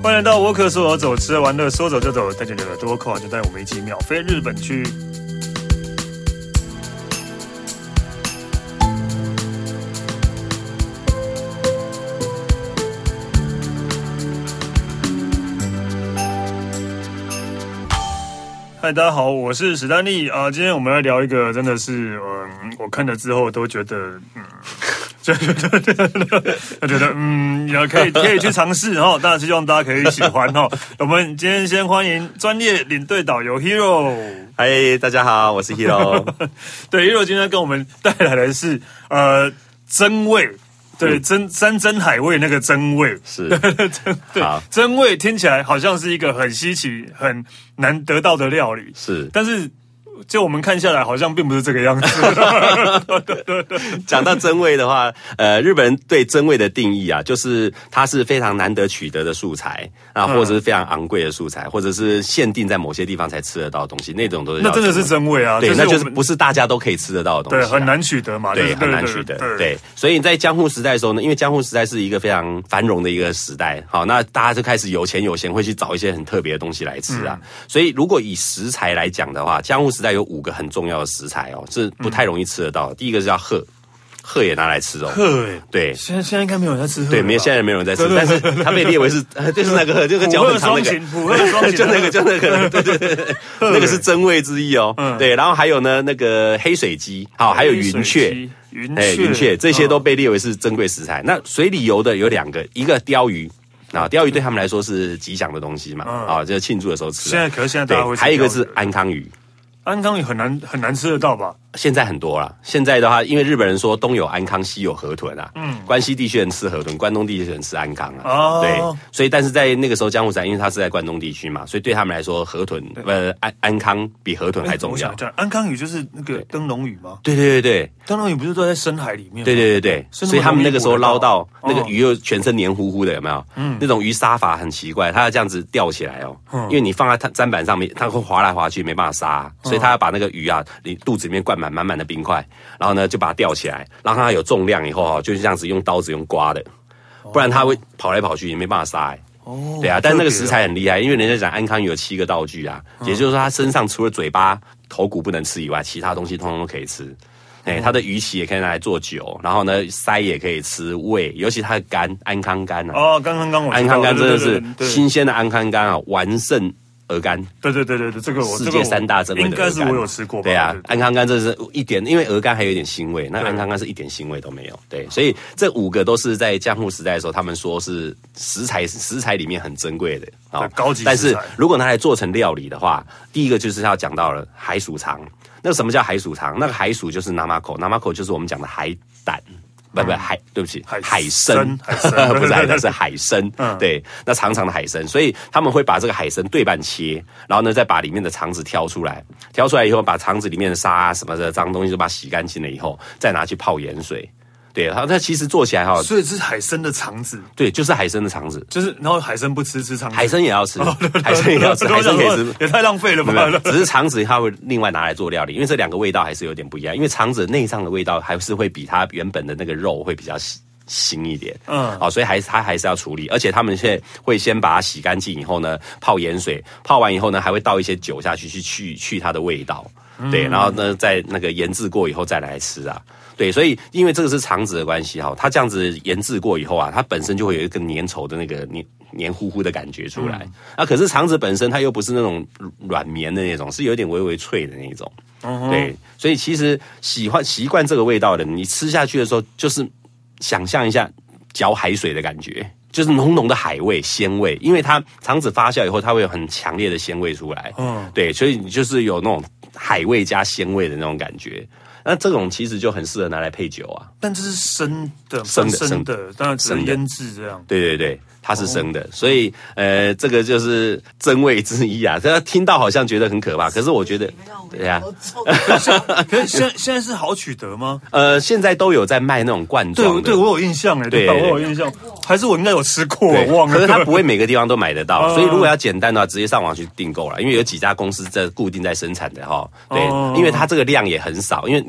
欢迎来到沃克说走走，吃玩乐说走就走，带着你的耳朵扣就带我们一起秒飞日本去。嗨，大家好，我是史丹利啊。今天我们来聊一个，真的是，我看了之后都觉得，觉得，可以去尝试哈。当然希望大家可以喜欢哈。我们今天先欢迎专业领队导游 Hero。 嗨，大家好，我是 Hero。 对 ，Hero 今天跟我们带来的是真味。对，山珍海味那个真味是， 对，真味听起来好像是一个很稀奇、很难得到的料理， 是， 但是就我们看下来，好像并不是这个样子。 讲到真味的话，日本人对真味的定义啊，就是它是非常难得取得的素材啊，或者是非常昂贵的素材，或者是限定在某些地方才吃得到的东西，那种都是。 那真的是真味啊！ 对，那就是不是大家都可以吃得到的东西， 对，很难取得嘛， 对，很难取得，对。所以在江户时代的时候呢，因为江户时代是一个非常繁荣的一个时代，好，那大家就开始有钱有闲，会去找一些很特别的东西来吃啊。所以如果以食材来讲的话，江户时代有5个很重要的食材哦，是不太容易吃得到的。第一个是叫鹤，鹤也拿来吃哦。 鹤， 对， 现在应该没有人在吃鹤， 对，现在没有人在吃，但是它被列为是就是那个就是脚很长那个， 虎鹤双形， 就那个，对，那个是真味之一哦。对，然后还有呢那个黑水鸡，好，还有云雀，云雀这些都被列为是珍贵食材。那水里游的有2个，一个鲷鱼。啊，鲷鱼对他们来说是吉祥的东西嘛，啊，就是庆祝的时候吃。 现在大家会吃。 还有一个是安康鱼， 安康鱼很难吃得到吧？ 现在很多了。现在的话，因为日本人说东有安康，西有河豚啊，关西地区人吃河豚，关东地区人吃安康啊，对，所以但是在那个时候江户时代，因为它是在关东地区嘛，所以对他们来说，河豚安康比河豚还重要。 安康鱼就是那个灯笼鱼吗？ 对， 灯笼鱼不是都在深海里面吗？ 对，所以他们那个时候捞到那个鱼又全身黏糊糊的，有没有？那种鱼杀法很奇怪，它要这样子吊起来哦，因为你放在砧板上面，它会滑来滑去，没办法杀，所以它要把那个鱼啊，你肚子里面灌满满的冰块，然后呢就把它吊起来，让它有重量以后啊，就是这样子用刀子用刮的，不然它会跑来跑去，也没办法杀。对啊，但是那个食材很厉害，因为人家讲安康鱼有7个道具啊，也就是说它身上除了嘴巴、头骨不能吃以外，其他东西通通都可以吃。它的鱼鳍也可以拿来做酒，然后呢鳃也可以吃，胃，尤其它的肝，安康肝啊。 哦，安康肝真的是新鲜的安康肝啊，完胜鹅肝。对， 这个我世界3大珍味的鹅肝， 应该是我有吃过吧。 对啊，安康肝这是一点，因为鹅肝还有一点腥味，那安康肝是一点腥味都没有。对，所以这5个都是在江户时代的时候，他们说是食材里面很珍贵的啊， 高级食材。 但是如果拿来做成料理的话，第一个就是要讲到了海鼠肠。那什么叫海鼠肠？那个海鼠就是 namako 就是我们讲的海胆。对不起，海参，不是海参，是海参。对，那长长的海参，所以他们会把这个海参对半切，然后呢，再把里面的肠子挑出来以后，把肠子里面的沙什么的脏东西都把它洗干净了以后，再拿去泡盐水。对，它其实做起来哈， 所以是海参的肠子。 对，就是海参的肠子， 就是然后海参不吃肠子， 海参也要吃，海参也要吃，海参可以吃， 也太浪费了吧？ 只是肠子它会另外拿来做料理，因为这2个味道还是有点不一样，因为肠子内脏的味道还是会比它原本的那个肉会比较腥一点，所以它还是要处理，而且他们现在会先把它洗干净以后呢，泡盐水，泡完以后呢，还会倒一些酒下去去它的味道，对，然后呢再那个腌制过以后再来吃啊。对，所以因为这个是肠子的关系哈，它这样子腌制过以后啊，它本身就会有一个粘稠的那个黏糊糊的感觉出来。可是肠子本身它又不是那种软绵的那种，是有点微微脆的那种。对，所以其实习惯这个味道的，你吃下去的时候，就是想象一下嚼海水的感觉。就是浓浓的海味、鲜味，因为它肠子发酵以后，它会有很强烈的鲜味出来。对，所以你就是有那种海味加鲜味的那种感觉。那这种其实就很适合拿来配酒啊。 但这是生的，当然只能腌制这样。 对，它是生的，所以这个就是真味之一啊。这听到好像觉得很可怕，可是我觉得，对呀。 可是现在是好取得吗？ 现在都有在卖那种罐装的。 对，我有印象哎，对，我有印象，还是我应该有吃过，我忘了。 可是它不会每个地方都买得到，所以如果要简单的话，直接上网去订购了，因为有几家公司在固定在生产的哈。对，因为它这个量也很少，因为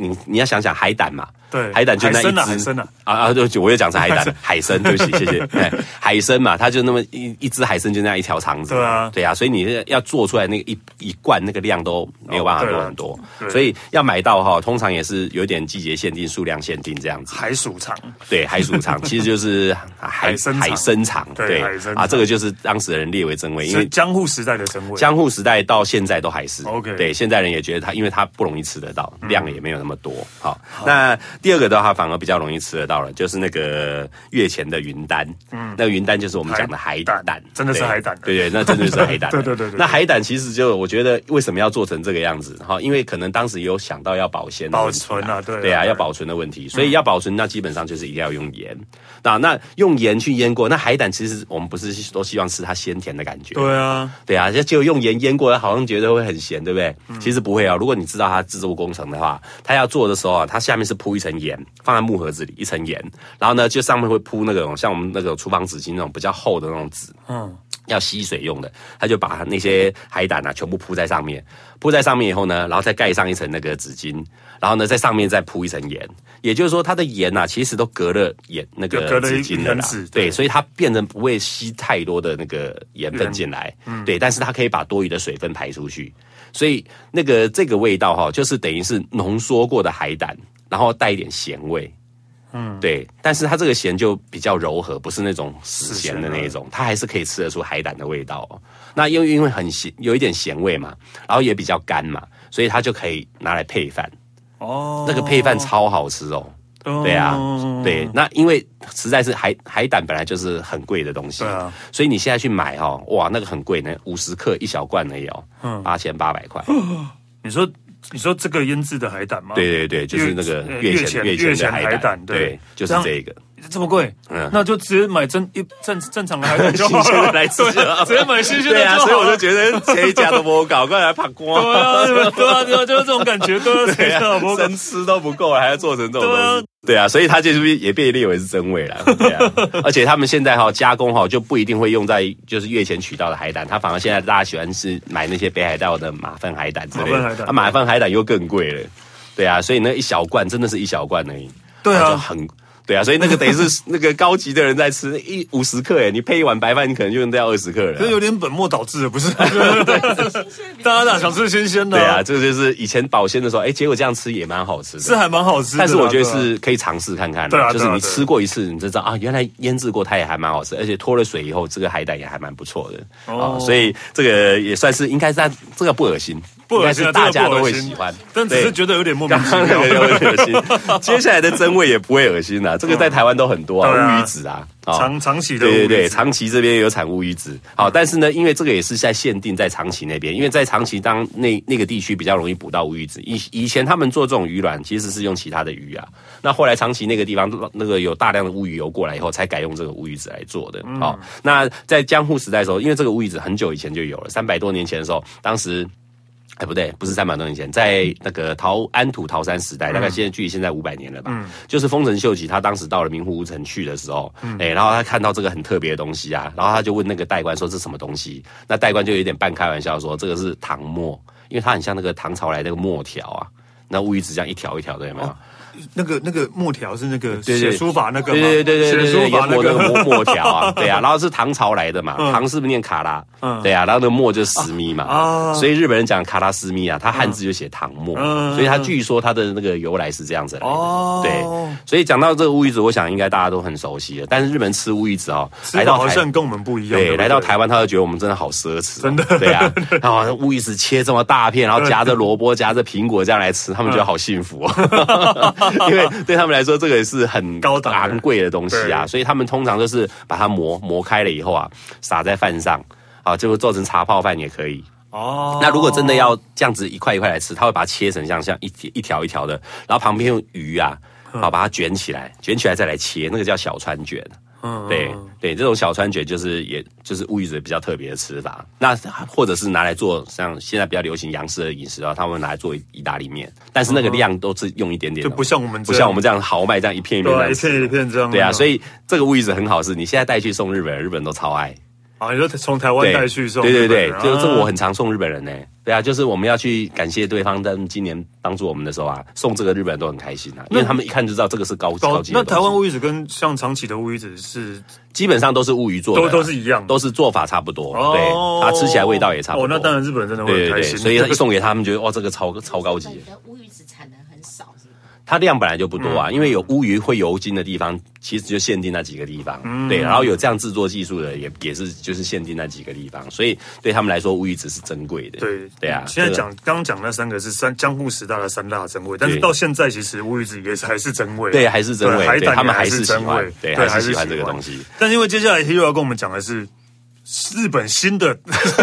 你要想想海胆嘛， 对， 海胆就那一只海参对不起，我又讲成海胆，海参，对不起，谢谢。海参嘛，它就那么一只海参就那样一条肠子，对啊，所以你要做出来那个一罐那个量都没有办法做很多，所以要买到通常也是有点季节限定、数量限定这样子。 海鼠肠， 对，海鼠肠其实就是海参肠，对这个就是当时的人列为珍味，因为江户时代的珍味， 江户时代到现在都还是 OK。 对，现在人也觉得因为它不容易吃得到，量也没有那么多。好，那第二个的话反而比较容易吃得到了，就是那个月前的云丹，那个云丹就是我们讲的海胆， 真的是海胆， 对，那真的是海胆， 对。 那海胆其实就我觉得为什么要做成这个样子因为可能当时有想到要保鲜、 保存啊， 对啊，要保存的问题，所以要保存，那基本上就是一定要用盐。那用盐去腌过，那海胆其实我们不是都希望吃它鲜甜的感觉？对啊，结果用盐腌过，好像觉得会很咸，对不对？其实不会如果你知道它制作工程的话，它要做的时候它下面是铺一层盐，放在木盒子里一层盐，然后呢就上面会铺那种像我们那个厨房纸巾那种比较厚的那种纸，要吸水用的，他就把那些海胆全部铺在上面，以后呢，然后再盖上一层那个纸巾，然后呢在上面再铺一层盐，也就是说它的盐其实都隔了那个纸巾了啦，对，所以它变成不会吸太多的那个盐分进来，对，但是它可以把多余的水分排出去，所以这个味道就是等于是浓缩过的海胆，然后带一点咸味。对，但是它这个咸就比较柔和，不是那种死咸的那一种，它还是可以吃得出海胆的味道那因为很咸，有一点咸味嘛，然后也比较干嘛，所以它就可以拿来配饭。那个配饭超好吃对啊，对，那因为实在是海胆本来就是很贵的东西，所以你现在去买哇，那个很贵呢，50克一小罐而已8800块。 你说这个腌制的海胆吗？ 对，就是那个月前的海胆，对，就是这个。 这么贵，那就直接买正常的海胆就好了， 新鲜的来吃直接买新鲜的就好了。 所以我就觉得谁家都不搞，过来怕光。 对啊，就是这种感觉，对啊， 生吃都不够，还要做成这种东西。对啊，所以它就是也被列为是真味了。对啊，而且他们现在加工就不一定会用在就是月前取到的海胆，它反而现在大家喜欢是买那些北海道的马粪海胆之类的，马粪海胆又更贵了。对啊，所以那一小罐真的是一小罐而已。 对啊， 就很。对啊，所以那个等于是那个高级的人在吃50克你配一碗白饭，你可能就用掉20克了。 这有点本末倒置了，不是？大家想吃新鲜的。 对啊，这个就是以前保鲜的时候，结果这样吃也蛮好吃的， 是还蛮好吃的。 但是我觉得是可以尝试看看的，就是你吃过一次，你就知道原来腌制过它也还蛮好吃，而且脱了水以后，这个海胆也还蛮不错的。所以这个也算是应该是这个不恶心。应该是大家都会喜欢， 但只是觉得有点莫名其妙， 有点恶心。接下来的真味也不会恶心这个在台湾都很多乌鱼子长崎的乌鱼子， 对，长崎这边有产乌鱼子。但是呢，因为这个也是在限定在长崎那边，因为在长崎那个地区比较容易捕到乌鱼子。以前他们做这种鱼卵其实是用其他的鱼那后来长崎那个地方那个有大量的乌鱼游过来以后，才改用这个乌鱼子来做的。那在江户时代的时候，因为这个乌鱼子很久以前就有了，300多年前的时候，当时。不对，不是300多年前，在那个安土桃山时代，大概距离现在500年了吧。就是丰臣秀吉他当时到了名古屋城去的时候，然后他看到这个很特别的东西然后他就问那个代官说这是什么东西？那代官就有点半开玩笑说这个是唐墨，因为它很像那个唐朝来那个墨条那乌鱼子这样一条一条的有没有？ 那个墨条是那个写书法那个吗？ 对， 写书法那个墨条对然后是唐朝来的嘛，唐是不是念卡拉？对然后那个墨就是斯密嘛，所以日本人讲卡拉斯密他汉字就写唐墨，所以他据说他的那个由来是这样子来的。对，所以讲到这个乌鱼子，我想应该大家都很熟悉了。但是日本人吃乌鱼子来到好像跟我们不一样。 对，来到台湾他就觉得我们真的好奢侈， 真的。 对然后乌鱼子切这么大片，然后夹着萝卜夹着苹果这样来吃，他们觉得好幸福因为对他们来说，这个是很高档昂贵的东西所以他们通常就是把它磨开了以后撒在饭上就做成茶泡饭也可以。那如果真的要这样子一块一块来吃，他会把它切成像一条一条的，然后旁边用鱼把它卷起来再来切，那个叫小川卷。对，这种小川卷就是乌鱼子比较特别的吃法。那或者是拿来做像现在比较流行洋式的饮食他们拿来做意大利面，但是那个量都是用一点点的， 就不像我们这样豪迈这样一片一片这样吃， 一片一片这样。 对所以这个乌鱼子很好吃，你现在带去送日本人都超爱。 啊，你说从台湾带去送？ 对，就这个我很常送日本人呢。对啊，就是我们要去感谢对方，但今年帮助我们的时候啊，送这个日本人都很开心啊，因为他们一看就知道这个是高级的东西。 那台湾乌鱼子跟像长崎的乌鱼子是基本上都是乌鱼做的， 都是一样， 都是做法差不多。对，它吃起来味道也差不多。 那当然日本人真的会很开心。 所以一送给他们，觉得哇，这个超高级。 乌鱼子产能很少，是吗？ 它量本来就不多啊，因为有乌鱼会油精的地方，其实就限定那几个地方。对，然后有这样制作技术的也是就是限定那几个地方，所以对他们来说乌鱼子是珍贵的。对啊。 现在刚刚讲那3个是江户时代的3大珍味，但是到现在其实乌鱼子还是珍味。 对，还是珍味， 海胆他们还是喜欢，对，还是喜欢这个东西。 但因为接下来 Hiro 要跟我们讲的是日本新的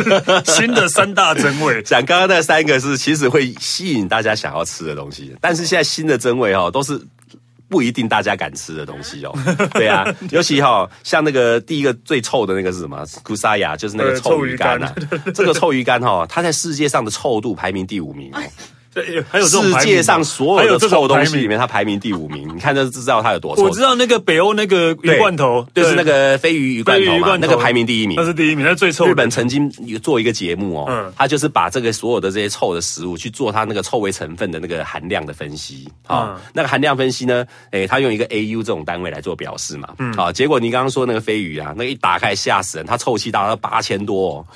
3大珍味， 讲刚刚那3个是其实会吸引大家想要吃的东西，但是现在新的珍味都是不一定大家敢吃的东西哦。对啊，尤其像那个第一个最臭的那个是什么？库萨亚，就是那个臭鱼干啊。这个臭鱼干它在世界上的臭度排名第5名哦。 还有世界上所有的臭东西里面，它排名第5名。你看就知道它有多臭。 我知道那个北欧那个鱼罐头， 就是那个鲱鱼罐头嘛，那个排名第1名， 那是第1名，那是最臭的。 日本曾经做一个节目它就是把这个所有的这些臭的食物去做它那个臭味成分的那个含量的分析那个含量分析呢，它用一个 AU 这种单位来做表示嘛。结果你刚刚说那个鲱鱼啊，那个一打开吓死人，它臭气达到8000多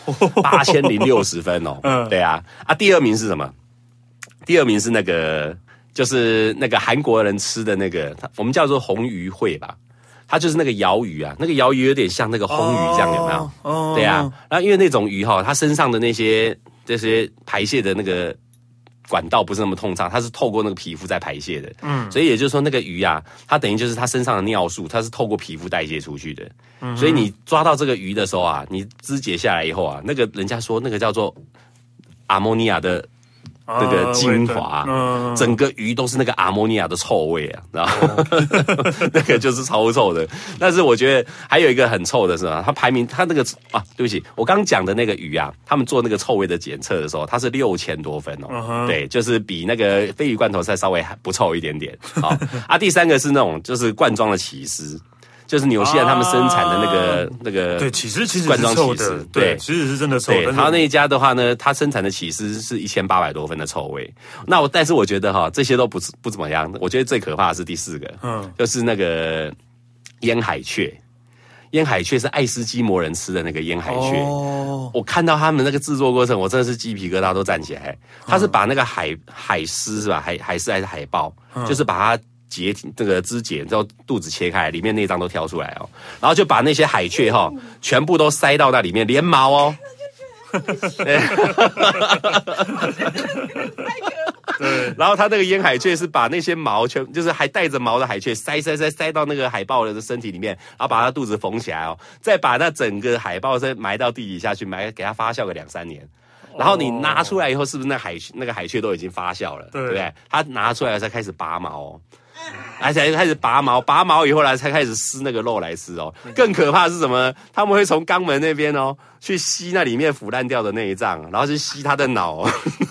，8060分哦。对啊，第2名是什么？第2名是那个，就是那个韩国人吃的那个，我们叫做红鱼会吧，它就是那个鳐鱼啊，那个鳐鱼有点像那个红鱼这样，有没有？对啊，然后因为那种鱼它身上的这些排泄的那个管道不是那么通畅，它是透过那个皮肤在排泄的，所以也就是说那个鱼啊，它等于就是它身上的尿素，它是透过皮肤代谢出去的，所以你抓到这个鱼的时候啊，你肢解下来以后啊，那个人家说那个叫做阿莫尼亚的那个精华，整个鱼都是那个阿莫尼亚的臭味啊，然后那个就是超臭的。但是我觉得还有一个很臭的是什么？它排名它那个对不起，我刚讲的那个鱼啊，他们做那个臭味的检测的时候，它是6000多分哦，对，就是比那个鲱鱼罐头再稍微不臭一点点。第3个是那种就是罐装的起司。就是纽西兰他们生产的那个对起司其实罐装起司， 对， 其实是真的臭。 对，他那一家的话呢，他生产的起司是1800多分的臭味。但是我觉得这些都不怎么样。我觉得最可怕的是第4个，就是那个腌海雀。腌海雀是爱斯基摩人吃的那个腌海雀。我看到他们那个制作过程，我真的是鸡皮疙瘩都站起来。他是把那个海狮是吧？海狮还是海豹？就是把它这个肢解之后，肚子切开，里面内脏都挑出来然后就把那些海雀全部都塞到那里面，连毛对，然后他那个腌海雀是把那些毛就是还带着毛的海雀塞到那个海豹的身体里面，然后把它肚子缝起来再把那整个海豹再埋到地底下去，给它发酵个2-3年。然后你拿出来以后，是不是那个海雀都已经发酵了？对不对？它拿出来才开始拔毛而且开始拔毛以后才开始撕那个肉来吃更可怕的是什么？他们会从肛门那边去吸那里面腐烂掉的内脏，然后去吸它的脑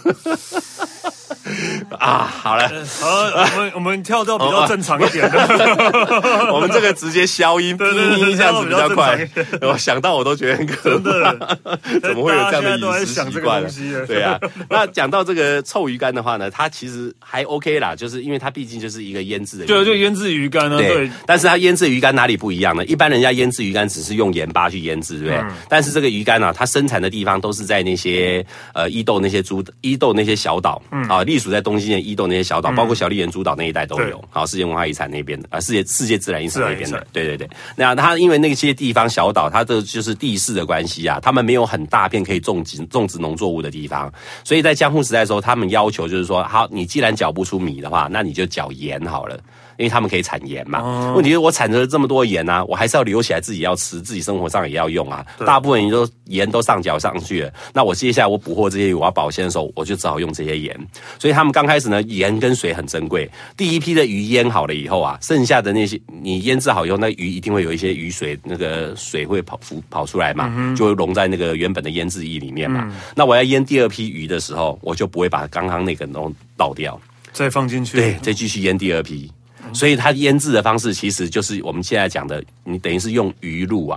好了， 我们跳到比较正常一点的， 我们这个直接消音，这样子比较快。我想到我都觉得很可怕，怎么会有这样的饮食习惯呢？对啊，那讲到这个臭鱼干的话呢，它其实还 OK 啦，就是因为它毕竟就是一个腌制的鱼， 就腌制鱼干啊。对， 但是它腌制鱼干哪里不一样呢？一般人家腌制鱼干只是用盐巴去腌制，对不对？但是这个鱼干它生产的地方都是在那些伊豆那些小岛隶属在东京的伊豆那些小岛，包括小笠原诸岛那一带都有。世界文化遗产那边的世界自然遗产那边的，对。那它因为那些地方小岛，它的就是地势的关系他们没有很大片可以种植农作物的地方，所以在江户时代的时候，他们要求就是说，好，你既然搅不出米的话，那你就搅盐好了。因为他们可以产盐嘛，问题是我产了这么多盐我还是要留起来自己要吃，自己生活上也要用大部分盐都上缴上去了，那我接下来我捕获这些鱼，我要保鲜的时候，我就只好用这些盐。所以他们刚开始呢，盐跟水很珍贵。第一批的鱼腌好了以后剩下的那些你腌制好以后，那鱼一定会有一些鱼水，那个水会跑出来嘛，就会溶在那个原本的腌制液里面嘛。那我要腌第2批鱼的时候，我就不会把刚刚那个都倒掉， 再放进去， 对，再继续腌第2批。所以它腌制的方式其实就是我们现在讲的，你等于是用鱼露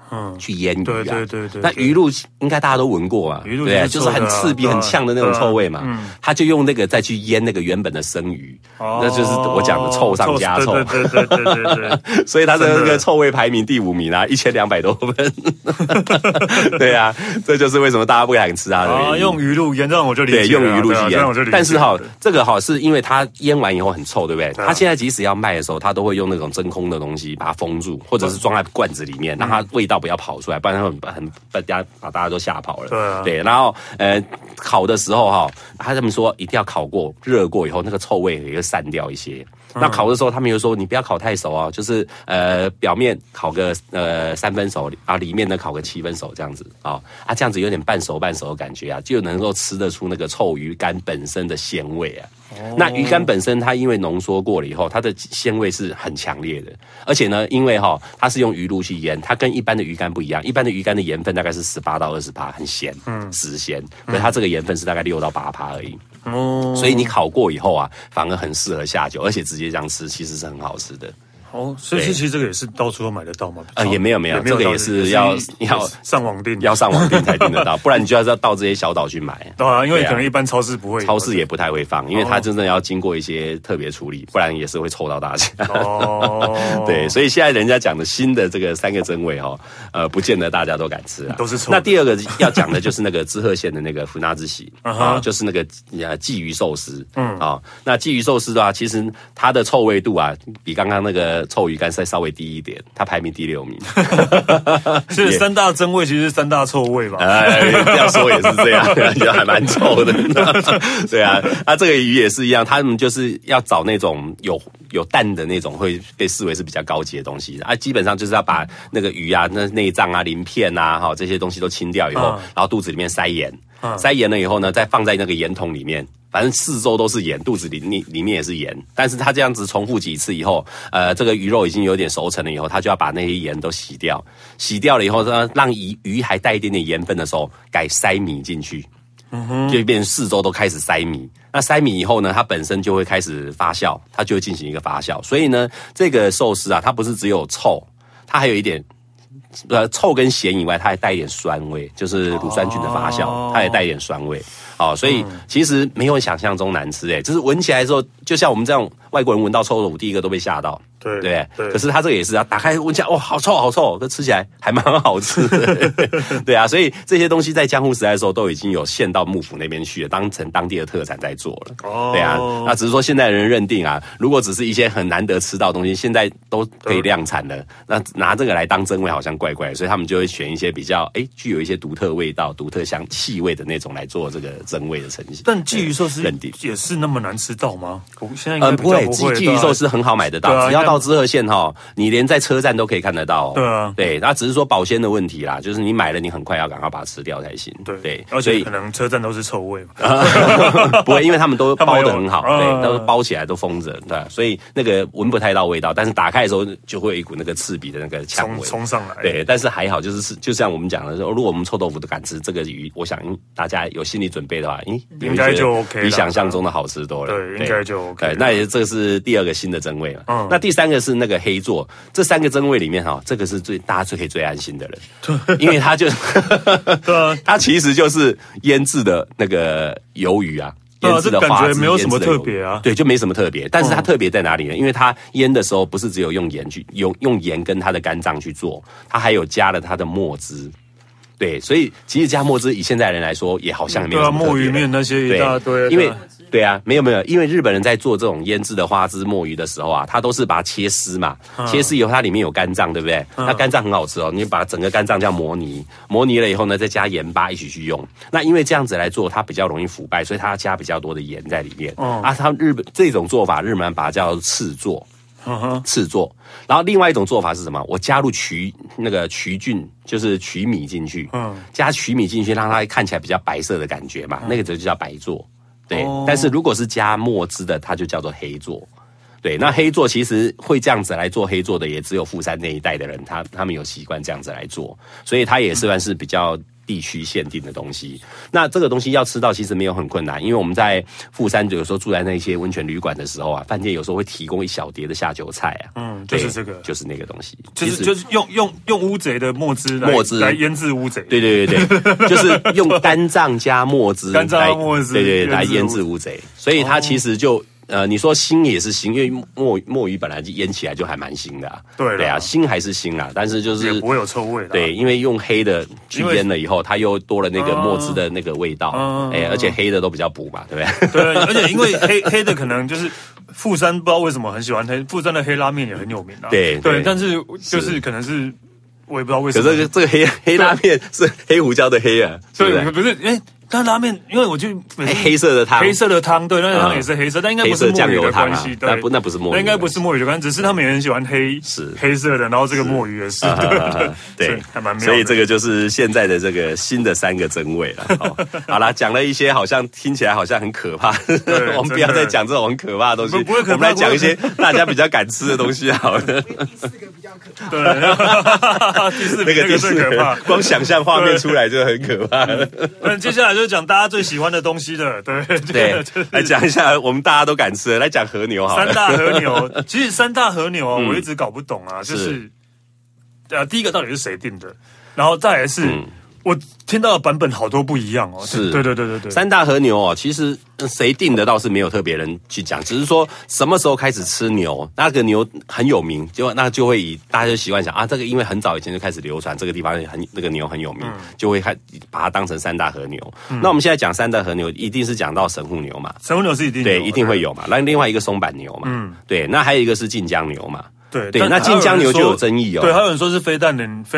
去腌鱼啊。 对。 那鱼露应该大家都闻过嘛，对，就是很刺鼻、很呛的那种臭味嘛。他就用那个再去腌那个原本的生鱼，那就是我讲的臭上加臭。对。所以他的那个臭味排名第5名啊，1200多分。对啊，这就是为什么大家不敢吃它的原因。 用鱼露腌，这样我就理解了。 对，用鱼露去腌。但是这个是因为它腌完以后很臭，对不对？他现在即使要卖的时候，他都会用那种真空的东西把它封住，或者是装在罐子里面，让它味道不要跑出来，不然把大家都吓跑了。对，然后烤的时候他们说一定要烤过、热过以后，那个臭味也会散掉一些。那烤的时候，他们又说你不要烤太熟哦，就是表面烤个3分熟啊，里面呢烤个7分熟这样子这样子有点半熟的感觉啊，就能够吃得出那个臭鱼干本身的鲜味啊。那鱼干本身它因为浓缩过了以后，它的鲜味是很强烈的，而且呢，因为它是用鱼露去腌，它跟一般的鱼干不一样，一般的鱼干的盐分大概是18到20%，很咸，死咸，可是它这个盐分是大概6到8%而已。所以你烤过以后反而很适合下酒，而且直接这样吃其实是很好吃的。 所以其实这个也是到处都买得到吗？ 也没有，这个也是要上网订， 要上网订才订得到，不然你就要到这些小岛去买。 对啊，因为可能一般超市不会， 超市也不太会放，因为它真的要经过一些特别处理，不然也是会臭到大家。对，所以现在人家讲的新的这个3个真味不见得大家都敢吃啊， 都是臭。 那第二个要讲的就是那个知鹤县的那个福纳之喜就是那个鲫鱼寿司。那鲫鱼寿司的话，其实它的臭味度比刚刚那个臭鱼干再稍微低一点，它排名第6名。 所以3大真味其实是3大臭味吧？ 要说也是这样，觉得还蛮臭的。对啊，这个鱼也是一样，他们就是要找那种有蛋的那种，会被视为是比较高级的东西基本上就是要把那个鱼那内脏鳞片这些东西都清掉以后，然后肚子里面塞盐，塞盐了以后呢，再放在那个盐桶里面。反正四周都是盐，肚子里面也是盐，但是他这样子重复几次以后，这个鱼肉已经有点熟成了以后，他就要把那些盐都洗掉，洗掉了以后呢，让鱼还带一点点盐分的时候，改塞米进去，就变成四周都开始塞米。那塞米以后呢，它本身就会开始发酵，它就会进行一个发酵。所以呢，这个寿司它不是只有臭，它还有一点。臭跟咸以外，它还带一点酸味，就是乳酸菌的发酵，它也带一点酸味。所以其实没有想象中难吃就是闻起来的时候，就像我们这样外国人闻到臭豆腐，第一个都被吓到。对，可是它这个也是打开闻起来，好臭好臭，可吃起来还蛮好吃的。对啊，所以这些东西在江户时代的时候都已经有献到幕府那边去了，当成当地的特产在做了。对啊，那只是说现在人认定如果只是一些很难得吃到的东西，现在都可以量产了，那拿这个来当真味好像怪怪的，所以他们就会选一些比较具有一些独特味道、独特气味的那种来做这个真味的呈现。 但鲫鱼寿司也是那么难吃到吗？现在应该不会，鲫鱼寿司很好买得到，只要到知鹤县你连在车站都可以看得到。对，那只是说保鲜的问题啦，就是你买了，你很快要赶快把它吃掉才行。对， 而且可能车站都是臭味嘛。 不会，因为他们都包得很好，对，都包起来都封着，对，所以那个闻不太到味道，但是打开的时候就会有一股那个刺鼻的那个呛味冲上来。 对，但是还好，就像我们讲的说，如果我们臭豆腐都敢吃这个鱼，我想大家有心理准备的话， 应该就 OK， 比想象中的好吃多了。 对，应该就 OK。 那也这个是第2个新的真味了。那第3个是那个黑座，这3个真味里面这个是大家可以最安心的了，因为它就它其实就是腌制的那个鱿鱼腌制的花枝， 感觉没有什么特别对，就没什么特别。但是它特别在哪里呢？因为它腌的时候不是只有用盐用盐跟它的肝脏去做，它还有加了它的墨汁。对，所以其实加墨汁以现在人来说也好像也没有什么特别的。 墨鱼面那些一大堆， 因为对啊，没有，因为日本人在做这种腌制的花枝墨鱼的时候他都是把它切丝嘛，切丝以后它里面有肝脏，对不对？那肝脏很好吃你把整个肝脏这样磨泥了以后呢，再加盐巴一起去用。那因为这样子来做，它比较容易腐败，所以它要加比较多的盐在里面。它日本这种做法，日本人把它叫做赤做。赤做，然后另外一种做法是什么？我加入曲菌，就是曲米进去，加曲米进去，让它看起来比较白色的感觉嘛，那个就叫白做。对，但是如果是加墨汁的，它就叫做黑做。对，那黑做其实会这样子来做黑做的，也只有富山那一带的人，他们有习惯这样子来做，所以它也算是比较地区限定的东西。那这个东西要吃到其实没有很困难，因为我们在富山有时候住在那些温泉旅馆的时候啊，饭店有时候会提供一小碟的下酒菜啊， 就是这个， 就是那个东西， 就是用乌贼的墨汁来腌制乌贼， 对，就是用肝脏加墨汁，对，来腌制乌贼，所以它其实就。你说腥也是腥，因为墨鱼本来就腌起来就还蛮腥的啊。对啊，腥还是腥啦，但是就是也不会有臭味的。 对，因为用黑的去腌了以后，它又多了那个墨汁的那个味道。而且黑的都比较补嘛，对不对？对，而且因为黑的可能就是富山不知道为什么很喜欢富山的黑拉面也很有名啊。对，但是就是可能是我也不知道为什么。 可是这个黑拉面是黑胡椒的黑啊， 对，不是但拉面，因为我就黑色的汤， 对，那个汤也是黑色，但应该不是墨鱼的关系， 那不是墨鱼， 那应该不是墨鱼的关系，只是他们也很喜欢黑色的，然后这个墨鱼也是，对，还蛮妙的。 所以这个就是现在的这个新的3个真味了。好啦，讲了一些好像听起来好像很可怕，我们不要再讲这种很可怕的东西，我们来讲一些大家比较敢吃的东西好了。 第4个比较可怕， 对，第四个可怕， 光想象画面出来就很可怕。 接下来就讲大家最喜欢的东西的，对， 来讲一下我们大家都敢吃的，来讲和牛好了。 3大和牛，其实3大和牛我一直搞不懂啊，就是第一个到底是谁定的，然后再来是我听到的版本好多不一样哦。 是， 对 ，3大和牛哦，其实谁定的倒是没有特别人去讲，只是说什么时候开始吃牛，那个牛很有名，那就会以大家就习惯想啊，这个因为很早以前就开始流传，这个地方那个牛很有名，就会把它当成3大和牛。那我们现在讲3大和牛，一定是讲到神户牛嘛？ 神户牛是一定有， 对，一定会有嘛。那另外一个松板牛嘛，对，那还有一个是近江牛嘛。 对， 那近江牛就有争议哦。 对，还有人说是飞鸵牛，飞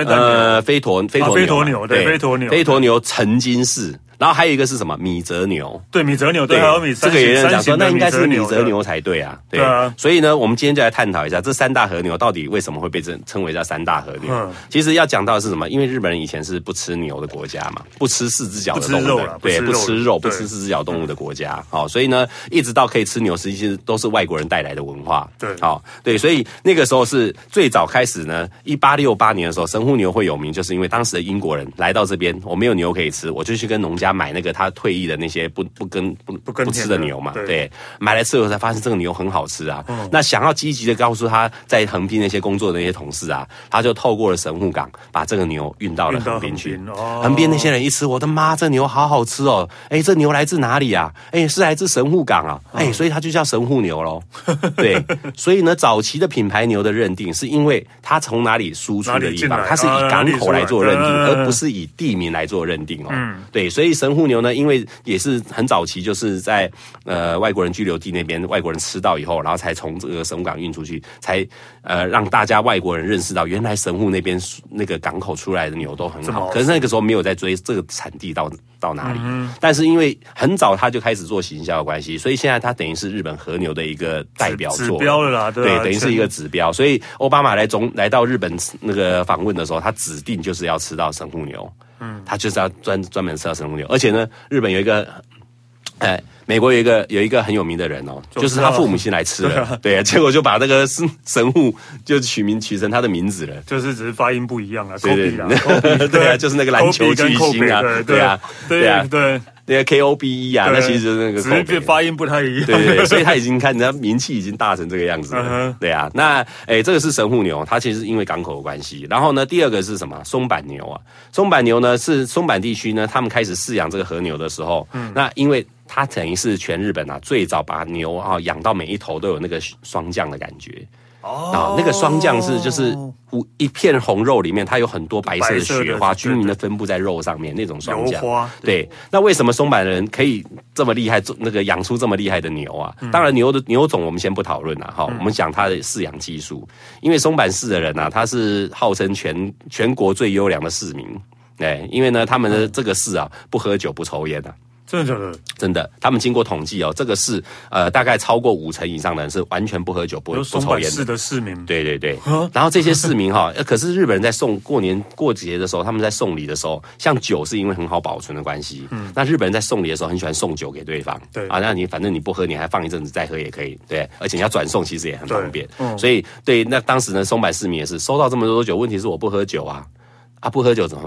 鸵牛曾经是。然后还有一个是什么米泽牛？ 对，米泽牛，对，还有这个有人讲说那应该是米泽牛才对啊。对啊，所以呢，我们今天就来探讨一下这3大和牛到底为什么会被称为叫3大和牛。其实要讲到的是什么？因为日本人以前是不吃牛的国家嘛，不吃4只脚的动物的，对，不吃肉，不吃4只脚动物的国家。好，所以呢，一直到可以吃牛，实际上都是外国人带来的文化。 对， 好，对，所以那个时候是最早开始呢，1868年的时候，神户牛会有名，就是因为当时的英国人来到这边，我没有牛可以吃，我就去跟农家买那个他退役的那些不吃的牛嘛，对，买来吃后才发现这个牛很好吃啊。那想要积极的告诉他在横滨那些工作的那些同事啊，他就透过了神户港把这个牛运到了横滨去。横滨那些人一吃，我的妈，这牛好好吃哦！这牛来自哪里啊？是来自神户港啊！所以它就叫神户牛咯。对，所以呢，早期的品牌牛的认定是因为它从哪里输出的地方，它是以港口来做认定，而不是以地名来做认定哦。对，所以神户牛呢，因为也是很早期，就是在外国人居留地那边，外国人吃到以后，然后才从这个神户港运出去，才让大家外国人认识到，原来神户那边那个港口出来的牛都很好。可是那个时候没有在追这个产地到哪里，但是因为很早他就开始做行销的关系，所以现在它等于是日本和牛的一个代表作， 指标了啦，对， 等于是一个指标。所以奥巴马来到日本那个访问的时候，他指定就是要吃到神户牛。他就是要专门吃到神户牛，而且呢，日本有一个，美国有一个很有名的人哦，就是他父母亲来吃了，对，结果就把那个神户就取成他的名字了， 就是只是发音不一样啊， 对啊，就是那个篮球巨星啊，对啊，那个 KOBE 啊，那其实就是那个， 只是发音不太一样， 对，所以他已经看人家名气已经大成这个样子了，对啊，那这个是神户牛，它其实因为港口的关系，然后呢，第二个是什么？松板牛啊，松板牛呢是松板地区呢，他们开始饲养这个和牛的时候，那因为它等于是全日本啊最早把牛啊养到每一头都有那个霜降的感觉。那个霜降是就是一片红肉里面，它有很多白色的雪花，均匀的分布在肉上面，那种霜降。对，那为什么松板人可以这么厉害，那个养出这么厉害的牛啊？当然牛种我们先不讨论啦，我们讲它的饲养技术。因为松板市的人啊，他是号称全国最优良的市民，因为呢他们的这个市啊不喝酒不抽烟啊。 真的假的？ 真的，他们经过统计哦，这个是大概超过50%以上的人是完全不喝酒、不抽烟的。 市的市民， 对。然后这些市民哈，可是日本人在过年过节的时候，他们在送礼的时候，像酒是因为很好保存的关系，那日本人在送礼的时候很喜欢送酒给对方，对啊，那你反正你不喝，你还放一阵子再喝也可以，对，而且你要转送其实也很方便，所以对，那当时呢，松坂市民也是收到这么多酒，问题是我不喝酒啊，不喝酒怎么办？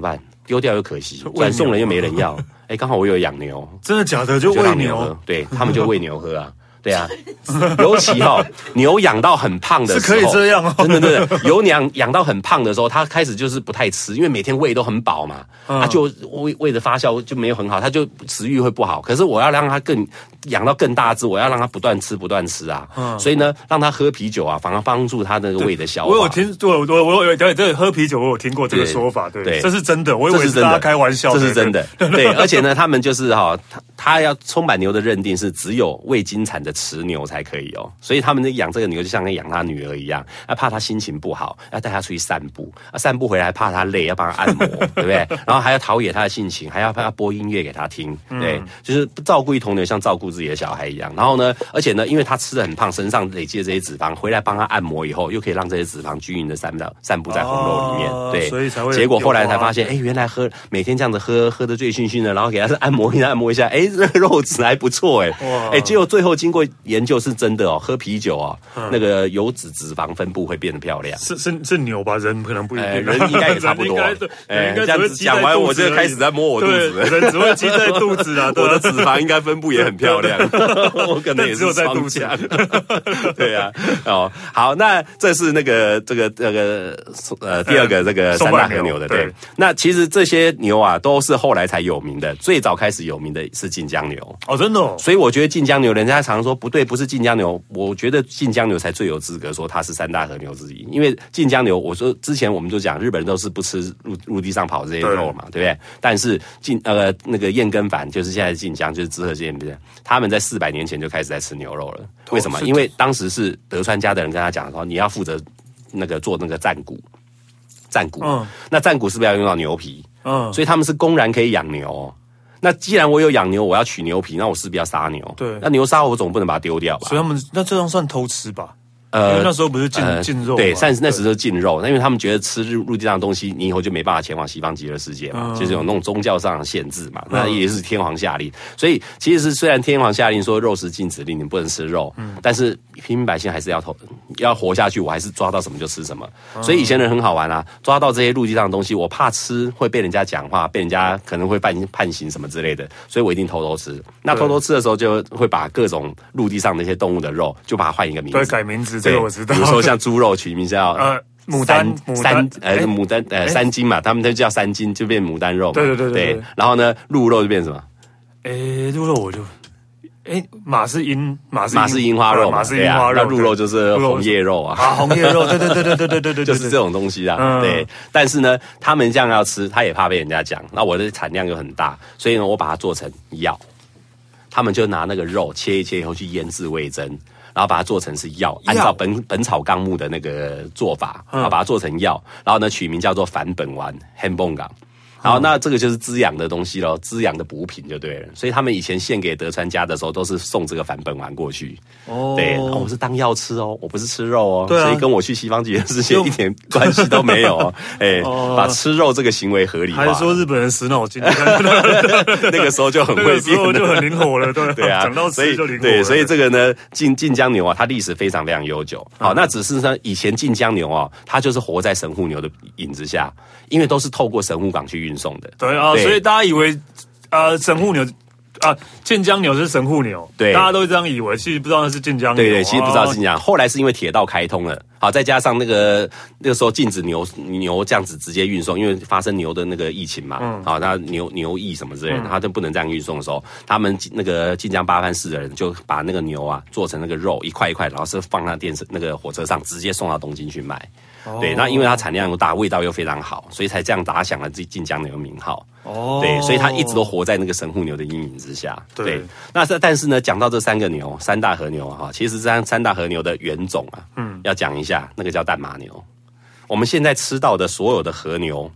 丢掉又可惜，转送人又没人要。哎，刚好我有养牛， 真的假的？就喂牛喝，对他们就喂牛喝啊。对啊，尤其牛养到很胖的时候， 是可以这样哦。 真的，有养到很胖的时候，它开始就是不太吃，因为每天喂都很饱嘛，它就喂的发酵就没有很好，它就食欲会不好。可是我要让它养到更大只，我要让它不断吃啊。所以呢，让它喝啤酒啊，反而帮助它那个胃的消化。 我有听，我有对喝啤酒，我有听过这个说法，对，这是真的。我以为是大家开玩笑， 这是真的。对，而且呢，他们就是他要松板牛的认定是只有未经产的雌牛才可以哦，所以他们养这个牛就像跟养他女儿一样，怕他心情不好，要带他出去散步，散步回来怕他累，要帮他按摩，对不对？然后还要陶冶他的性情，还要播音乐给他听，对，就是照顾一头牛像照顾自己的小孩一样。然后呢，而且呢，因为他吃得很胖，身上累积的这些脂肪，回来帮他按摩以后，又可以让这些脂肪均匀的散布在红肉里面，对， 所以才会。 结果后来才发现，哎，原来每天这样子喝得醉醺醺的，然后给他按摩一下，哎，这个肉质还不错，哎，结果最后经过研究是真的哦，喝啤酒哦，那个油脂肪分布会变得漂亮。 是牛吧？人可能不一定， 人应该也差不多。这样子讲完，我就开始在摸我肚子， 人只会积在肚子啊。 我的脂肪应该分布也很漂亮，我可能也是在肚子。 对啊，好，那这是那个第二个这个三大和牛的，对。那其实这些牛啊，都是后来才有名的，最早开始有名的是晋江牛哦，真的。 所以我觉得晋江牛，人家常说不对，不是晋江牛，我觉得晋江牛才最有资格说它是三大和牛之一，因为晋江牛，我说之前我们就讲日本人都是不吃陆地上跑这些肉嘛，对不对？但是那个燕根藩就是现在的晋江，就是滋贺县，他们在400年前就开始在吃牛肉了。为什么？因为当时是德川家的人跟他讲说，你要负责那个做那个战鼓，那战鼓是不是要用到牛皮？所以他们是公然可以养牛。那既然我有养牛，我要取牛皮，那我势必要杀牛。 对， 那牛杀我总不能把它丢掉吧？ 所以他们那这样算偷吃吧？因为那时候不是禁肉， 对，那时候禁肉，因为他们觉得吃陆地上的东西，你以后就没办法前往西方极乐世界嘛，就是有那种宗教上的限制嘛，那也是天皇下令，所以其实是虽然天皇下令说肉食禁止令，你不能吃肉，但是平民百姓还是要活下去，我还是抓到什么就吃什么，所以以前人很好玩啊，抓到这些陆地上的东西，我怕吃会被人家讲话，被人家可能会判刑什么之类的，所以我一定偷偷吃。那偷偷吃的时候，就会把各种陆地上那些动物的肉，就把它换一个名字， 对，改名字。这个我知道， 比如说像猪肉取名叫牡丹三金嘛，他们都叫三金，就变牡丹肉嘛。 对。 然后呢，鹿肉就变什么？ 鹿肉我就马是樱花肉嘛，那鹿肉就是红叶肉啊。 红叶肉，对， 就是这种东西啊。对，但是呢，他们这样要吃，他也怕被人家讲。那我的产量又很大，所以呢，我把它做成药。他们就拿那个肉切一切以后去腌制味噌。然后把它做成是药，按照本草纲目的那个做法，然后把它做成药，然后呢取名叫做返本丸 （Hanbongang）。然后那这个就是滋养的东西咯，滋养的补品就对了。所以他们以前献给德川家的时候，都是送这个返本丸过去。对，我是当药吃哦，我不是吃肉哦，所以跟我去西方极乐世界一点关系都没有哦。把吃肉这个行为合理化。 还说日本人死脑筋， 那个时候就很会变， 就很灵活了，对啊，讲到吃就灵活了。 对，所以这个呢，晋江牛啊，它历史非常非常悠久。好，那只是呢，以前晋江牛啊，它就是活在神户牛的影子下，因为都是透过神户港去运送的。 对啊，所以大家以为神户牛晋江牛是神户牛， 对， 大家都这样以为，其实不知道那是晋江牛。 对，其实不知道是晋江。后来是因为铁道开通了，好，再加上那个时候禁止牛这样子直接运送，因为发生牛的那个疫情嘛，好，那牛疫什么之类的，他就不能这样运送的时候，他们那个晋江八幡市的人就把那个牛啊做成那个肉一块一块，然后是放在那个火车上，直接送到东京去卖。对，那因为它产量又大，味道又非常好，所以才这样打响了晋江牛的名号。对，所以它一直都活在那个神户牛的阴影之下。对，那但是呢，讲到这三大和牛哈，其实三大和牛的原种啊，要讲一下，那个叫淡马牛。我们现在吃到的所有的和牛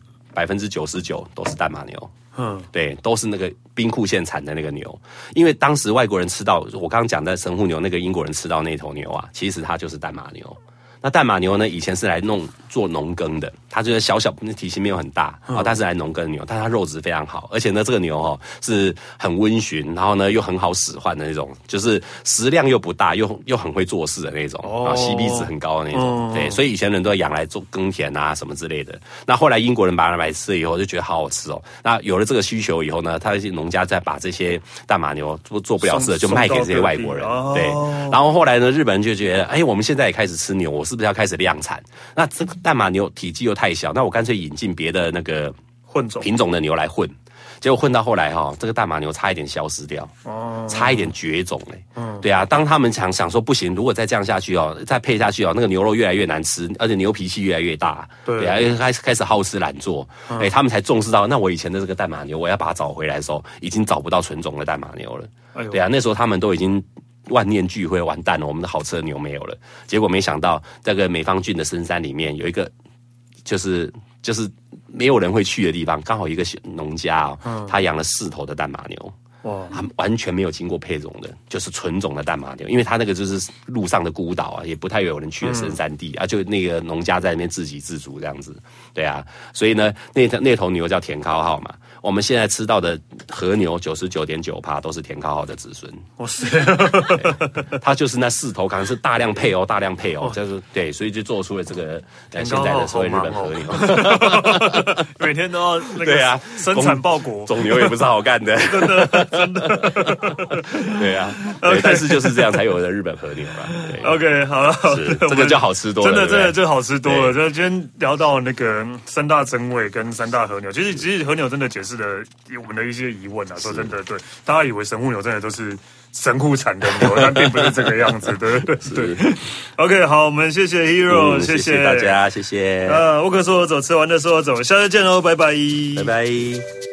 ，99%都是淡马牛。对，都是那个兵库县产的那个牛，因为当时外国人吃到我刚刚讲的神户牛，那个英国人吃到那头牛啊，其实它就是淡马牛。 那淡马牛呢，以前是来做农耕的，它就是小体型没有很大啊，但是来农耕的牛，但它肉质非常好，而且呢，这个牛是很温驯，然后呢又很好使唤的那种，就是食量又不大，又很会做事的那种，然后 CP 值很高的那种，对，所以以前人都养来做耕田啊什么之类的。那后来英国人把它买吃了以后，就觉得好好吃哦。那有了这个需求以后呢，他农家再把这些淡马牛做不了事的，就卖给这些外国人，对。然后后来呢，日本人就觉得，我们现在也开始吃牛，我是不是要开始量产？那这个淡马牛体积又太小，那我干脆引进别的那个品种的牛来混。结果混到后来这个淡马牛差一点消失掉，差一点绝种对啊，当他们想说不行，如果再这样下去再配下去那个牛肉越来越难吃，而且牛脾气越来越大，对啊，开始好吃懒做，他们才重视到，那我以前的这个淡马牛，我要把它找回来的时候，已经找不到纯种的淡马牛了，对啊，那时候他们都已经万念俱灰，完蛋了，我们的好吃的牛没有了。结果没想到，这个美方郡的深山里面有一个，就是没有人会去的地方，刚好一个农家他养了4头的淡马牛。哇，他完全没有经过配种的，就是纯种的淡马牛，因为他那个就是路上的孤岛啊，也不太有人去的深山地就那个农家在那边自给自足这样子，对啊，所以呢，那头牛叫田尻号嘛。我们现在吃到的和牛99.9%都是田尻号的子孙。哇塞，它就是那4头，可能是大量配就是对，所以就做出了这个现在的所谓日本和牛， 每天都要那个生产报国， 种牛也不是好干的，真的，对啊，但是就是这样才有的日本和牛啦。 OK， 好了， 这个就好吃多了， 真的就好吃多了。就今天聊到那个3大真味跟3大和牛，其实和牛真的解释了我们的一些疑问啊。说真的，对，大家以为神户牛真的都是神户产的牛，但并不是这个样子，对。OK， 好，我们谢谢 Hero，谢谢大家，谢谢。 我可说走，吃完的说走，下次见喽，拜拜， 拜拜。